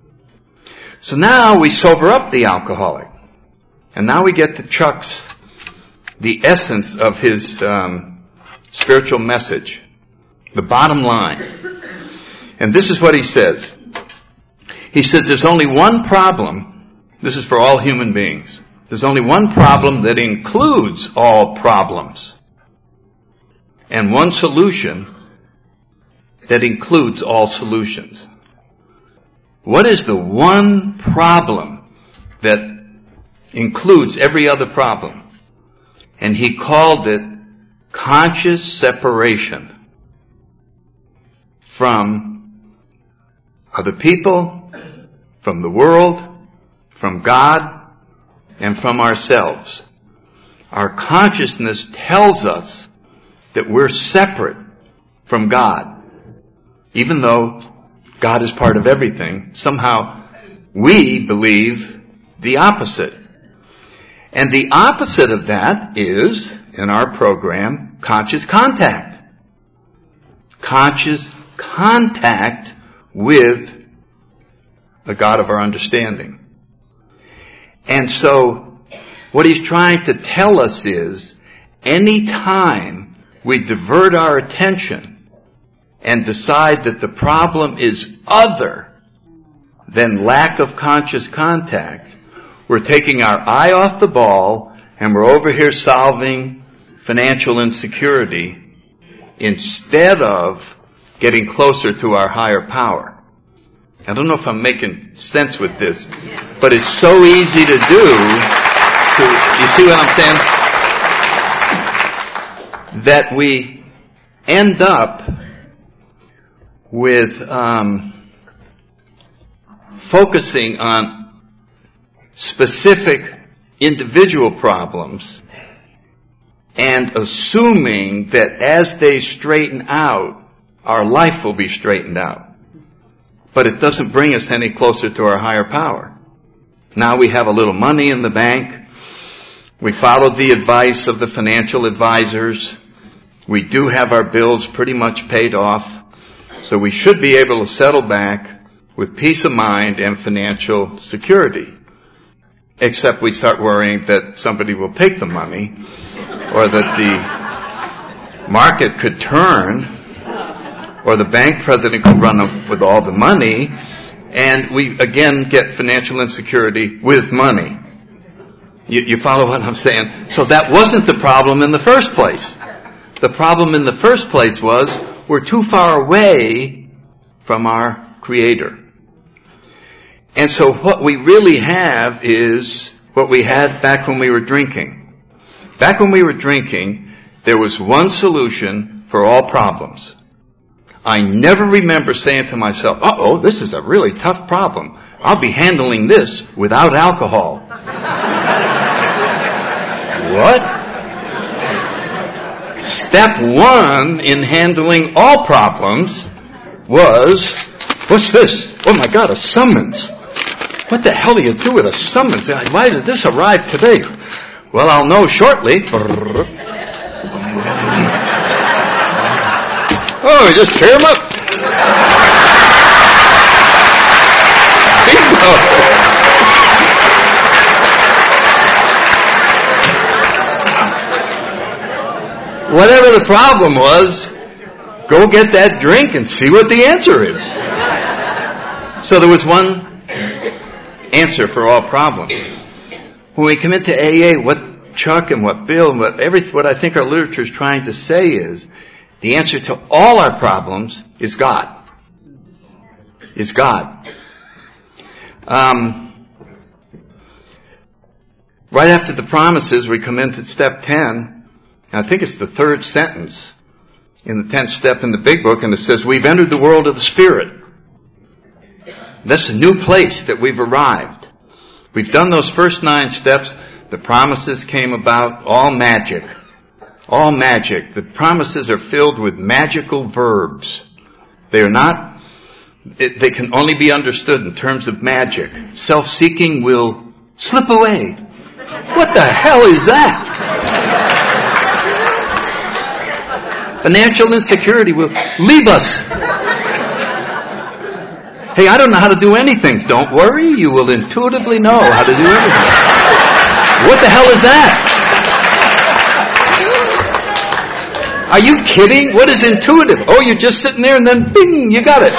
So now we sober up the alcoholic. And now we get to Chuck's, the essence of his spiritual message. The bottom line. And this is what he says. He says there's only one problem. This is for all human beings. There's only one problem that includes all problems. And one solution that includes all solutions. What is the one problem that includes every other problem? And he called it conscious separation from other people, from the world, from God, and from ourselves. Our consciousness tells us that we're separate from God. Even though God is part of everything, somehow we believe the opposite. And the opposite of that is, in our program, conscious contact. Conscious contact with the God of our understanding. And so, what he's trying to tell us is, any time we divert our attention and decide that the problem is other than lack of conscious contact, we're taking our eye off the ball and we're over here solving financial insecurity instead of getting closer to our higher power. I don't know if I'm making sense with this, but it's so easy to do. You see what I'm saying? That we end up with focusing on specific individual problems and assuming that as they straighten out, our life will be straightened out. but it doesn't bring us any closer to our higher power. Now we have a little money in the bank. We followed the advice of the financial advisors. We do have our bills pretty much paid off. So we should be able to settle back with peace of mind and financial security. Except we start worrying that somebody will take the money, or that the market could turn, or the bank president could run up with all the money, and we again get financial insecurity with money. You follow what I'm saying? So that wasn't the problem in the first place. The problem in the first place was we're too far away from our Creator. And so what we really have is what we had back when we were drinking. Back when we were drinking, there was one solution for all problems. I never remember saying to myself, this is a really tough problem. I'll be handling this without alcohol. What? Step one in handling all problems was, what's this? Oh my God, a summons. What the hell do you do with a summons? Why did this arrive today? Well, I'll know shortly. Oh, just tear him up. Whatever the problem was, go get that drink and see what the answer is. So there was one answer for all problems. When we come into AA, what Chuck and what Bill and what I think our literature is trying to say is, the answer to all our problems is God. Is God. Right after the promises, we come into step 10. I think it's the third sentence in the 10th step in the Big Book, and it says, we've entered the world of the Spirit. That's a new place that we've arrived. We've done those first 9 steps. The promises came about, all magic. All magic. The promises are filled with magical verbs. They can only be understood in terms of magic. Self-seeking will slip away. What the hell is that? Financial insecurity will leave us. Hey, I don't know how to do anything. Don't worry, you will intuitively know how to do everything. What the hell is that? Are you kidding? What is intuitive? Oh, you're just sitting there and then bing, you got it.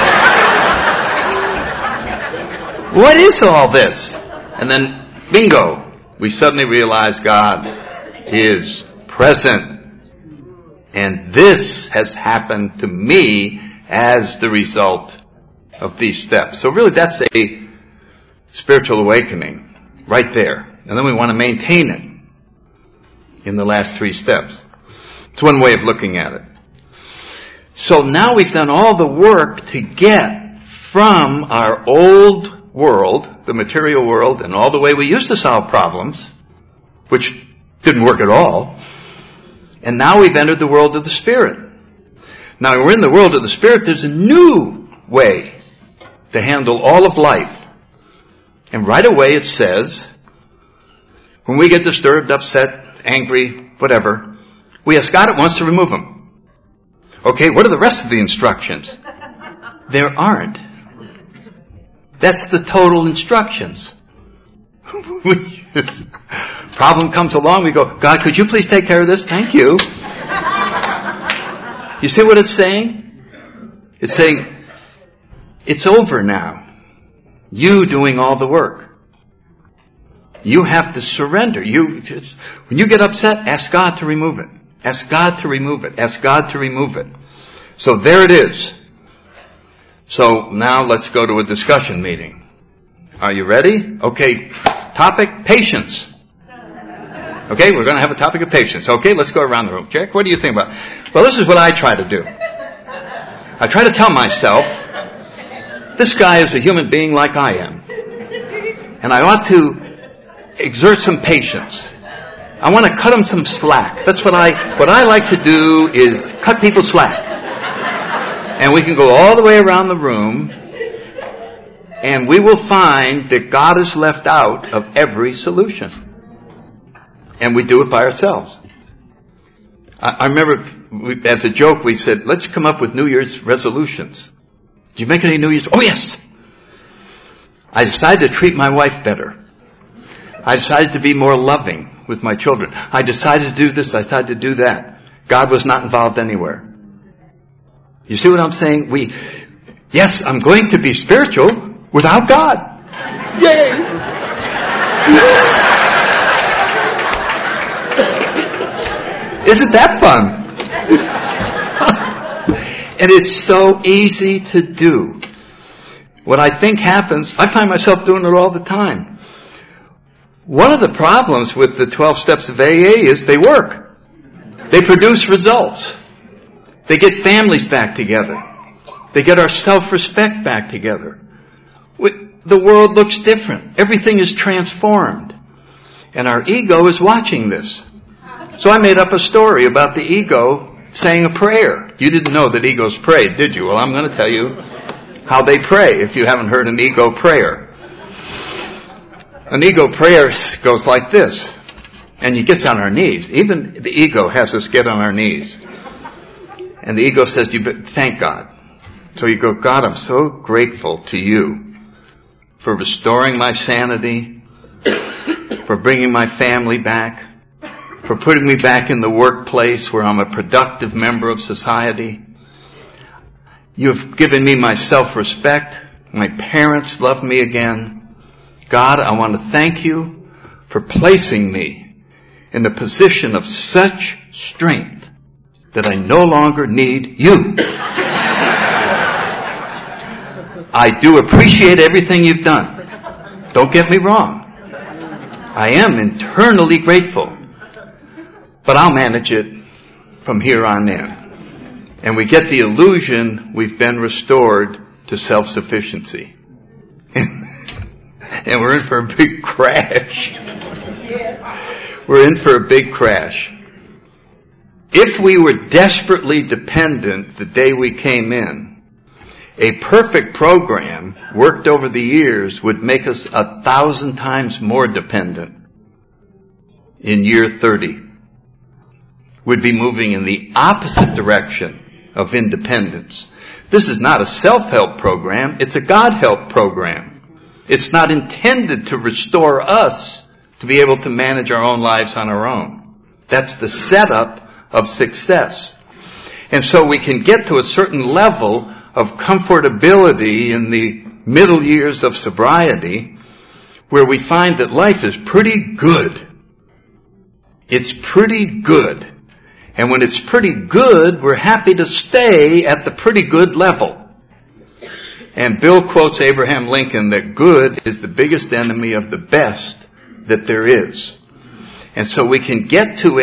What is all this? And then, bingo, we suddenly realize God is present. And this has happened to me as the result of these steps. So really that's a spiritual awakening right there. And then we want to maintain it in the last 3 steps. It's one way of looking at it. So now we've done all the work to get from our old world, the material world, and all the way we used to solve problems, which didn't work at all. And now we've entered the world of the Spirit. Now we're in the world of the Spirit. There's a new way to handle all of life. And right away it says, when we get disturbed, upset, angry, whatever, we ask God at once to remove them. Okay, what are the rest of the instructions? There aren't. That's the total instructions. Problem comes along, we go, God, could you please take care of this? Thank you. You see what it's saying? It's saying, it's over now. You doing all the work. You have to surrender. When you get upset, ask God to remove it. Ask God to remove it. Ask God to remove it. So there it is. So now let's go to a discussion meeting. Are you ready? Okay. Topic, patience. Okay, we're going to have a topic of patience. Okay, let's go around the room. Jack, what do you think about it? Well, this is what I try to do. I try to tell myself, this guy is a human being like I am. And I ought to exert some patience. I want to cut him some slack. That's what I like to do is cut people slack. And we can go all the way around the room And we will find that God is left out of every solution. And we do it by ourselves. I remember, as a joke, we said, let's come up with New Year's resolutions. Did you make any New Year's? Oh, yes. I decided to treat my wife better. I decided to be more loving with my children. I decided to do this. I decided to do that. God was not involved anywhere. You see what I'm saying? Yes, I'm going to be spiritual without God. Yay! Isn't that fun? And it's so easy to do. What I think happens, I find myself doing it all the time. One of the problems with the 12 steps of AA is they work. They produce results. They get families back together. They get our self-respect back together. The world looks different. Everything is transformed. And our ego is watching this. So I made up a story about the ego saying a prayer. You didn't know that egos prayed, did you? Well, I'm going to tell you how they pray if you haven't heard an ego prayer. An ego prayer goes like this. And it gets on our knees. Even the ego has us get on our knees. And the ego says, thank God. So you go, God, I'm so grateful to you for restoring my sanity, for bringing my family back, for putting me back in the workplace where I'm a productive member of society. You've given me my self-respect. My parents love me again. God, I want to thank you for placing me in a position of such strength that I no longer need you. I do appreciate everything you've done. Don't get me wrong. I am internally grateful. But I'll manage it from here on in. And we get the illusion we've been restored to self-sufficiency. And we're in for a big crash. We're in for a big crash. If we were desperately dependent the day we came in, a perfect program worked over the years would make us 1,000 times more dependent in year 30. Would be moving in the opposite direction of independence. This is not a self-help program. It's a God-help program. It's not intended to restore us to be able to manage our own lives on our own. That's the setup of success. And so we can get to a certain level of comfortability in the middle years of sobriety where we find that life is pretty good. It's pretty good. And when it's pretty good, we're happy to stay at the pretty good level. And Bill quotes Abraham Lincoln that good is the biggest enemy of the best that there is. And so we can get to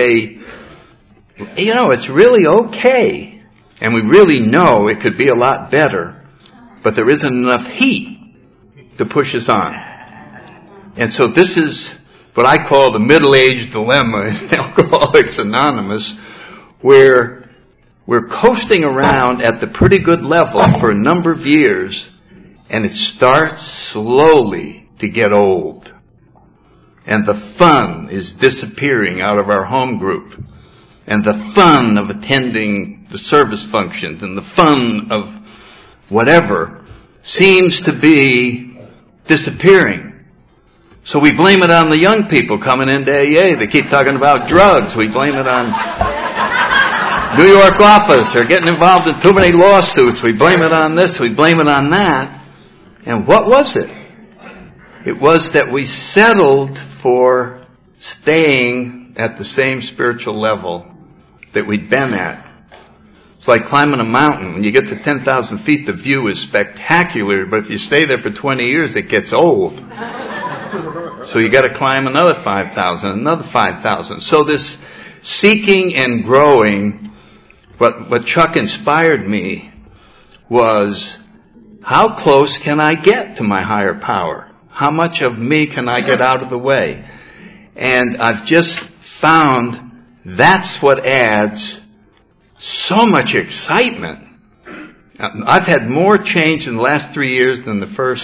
it's really okay. And we really know it could be a lot better. But there isn't enough heat to push us on. And so this is what I call the middle-age dilemma in Alcoholics Anonymous, where we're coasting around at the pretty good level for a number of years, and it starts slowly to get old. And the fun is disappearing out of our home group. And the fun of attending the service functions and the fun of whatever seems to be disappearing. So we blame it on the young people coming into AA. They keep talking about drugs. We blame it on New York office. They're getting involved in too many lawsuits. We blame it on this. We blame it on that. And what was it? It was that we settled for staying at the same spiritual level that we'd been at. It's like climbing a mountain. When you get to 10,000 feet, the view is spectacular. But if you stay there for 20 years, it gets old. So you got to climb another 5,000, another 5,000. So this seeking and growing, what Chuck inspired me was, how close can I get to my higher power? How much of me can I get out of the way? And I've just found that's what adds so much excitement. I've had more change in the last 3 years than the first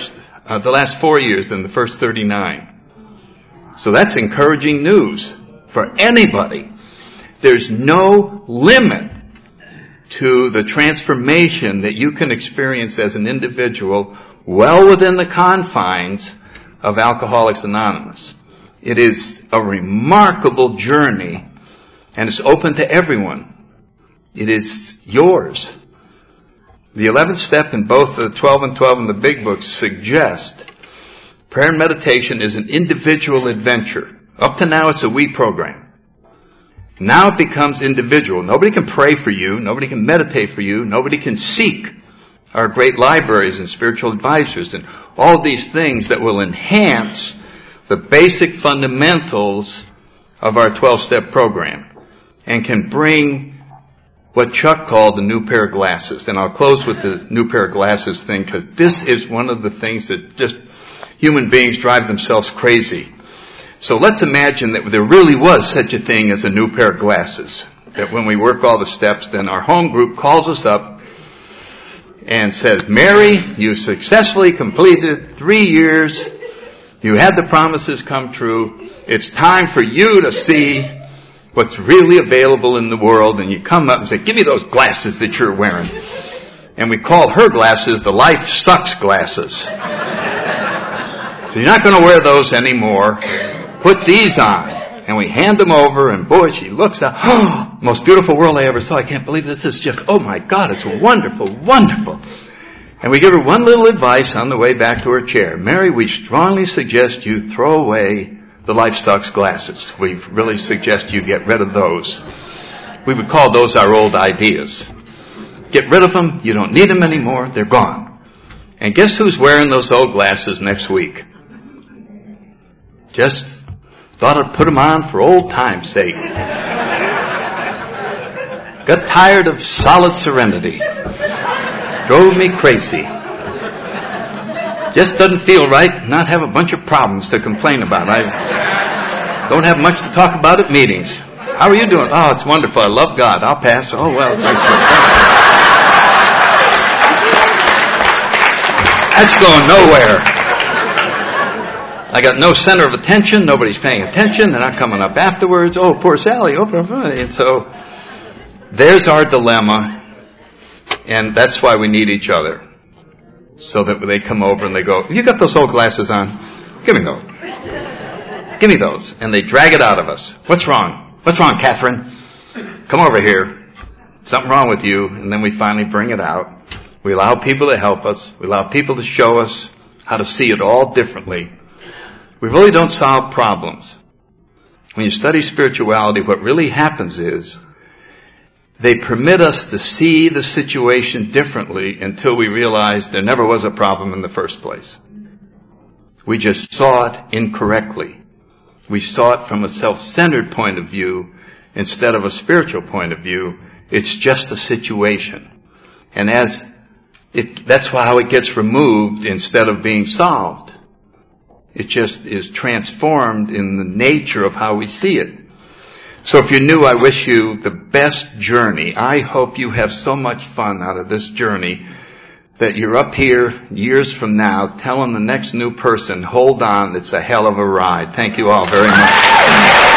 the last 4 years than the first 39. So that's encouraging news for anybody. There's no limit to the transformation that you can experience as an individual well within the confines of Alcoholics Anonymous. It is a remarkable journey, and it's open to everyone. It is yours. The 11th step in both the 12 and 12 and the Big Book suggest prayer and meditation is an individual adventure. Up to now, it's a we program. Now it becomes individual. Nobody can pray for you. Nobody can meditate for you. Nobody can seek our great libraries and spiritual advisors and all these things that will enhance the basic fundamentals of our 12-step program and can bring what Chuck called the new pair of glasses. And I'll close with the new pair of glasses thing, because this is one of the things that just human beings drive themselves crazy. So let's imagine that there really was such a thing as a new pair of glasses. That when we work all the steps, then our home group calls us up and says, Mary, you successfully completed 3 years. You had the promises come true. It's time for you to see what's really available in the world. And you come up and say, give me those glasses that you're wearing. And we call her glasses the Life Sucks glasses. So you're not going to wear those anymore. Put these on. And we hand them over, and boy, she looks out. Oh, most beautiful world I ever saw. I can't believe this is just, oh my God, it's wonderful, wonderful. And we give her one little advice on the way back to her chair. Mary, we strongly suggest you throw away the Life Sucks glasses. We really suggest you get rid of those. We would call those our old ideas. Get rid of them. You don't need them anymore. They're gone. And guess who's wearing those old glasses next week? Just thought I'd put them on for old time's sake. Got tired of solid serenity. Drove me crazy. Just doesn't feel right not have a bunch of problems to complain about. I don't have much to talk about at meetings. How are you doing? Oh, it's wonderful. I love God. I'll pass. Oh, well, thanks for that's going nowhere. I got no center of attention. Nobody's paying attention. They're not coming up afterwards. Oh, poor Sally. Oh, and so there's our dilemma. And that's why we need each other. So that they come over and they go, you got those old glasses on? Give me those. Give me those. And they drag it out of us. What's wrong? What's wrong, Catherine? Come over here. Something wrong with you. And then we finally bring it out. We allow people to help us. We allow people to show us how to see it all differently. We really don't solve problems. When you study spirituality, what really happens is they permit us to see the situation differently until we realize there never was a problem in the first place. We just saw it incorrectly. We saw it from a self-centered point of view instead of a spiritual point of view. It's just a situation. And that's how it gets removed instead of being solved. It just is transformed in the nature of how we see it. So if you're new, I wish you the best journey. I hope you have so much fun out of this journey that you're up here years from now telling the next new person, hold on, it's a hell of a ride. Thank you all very much.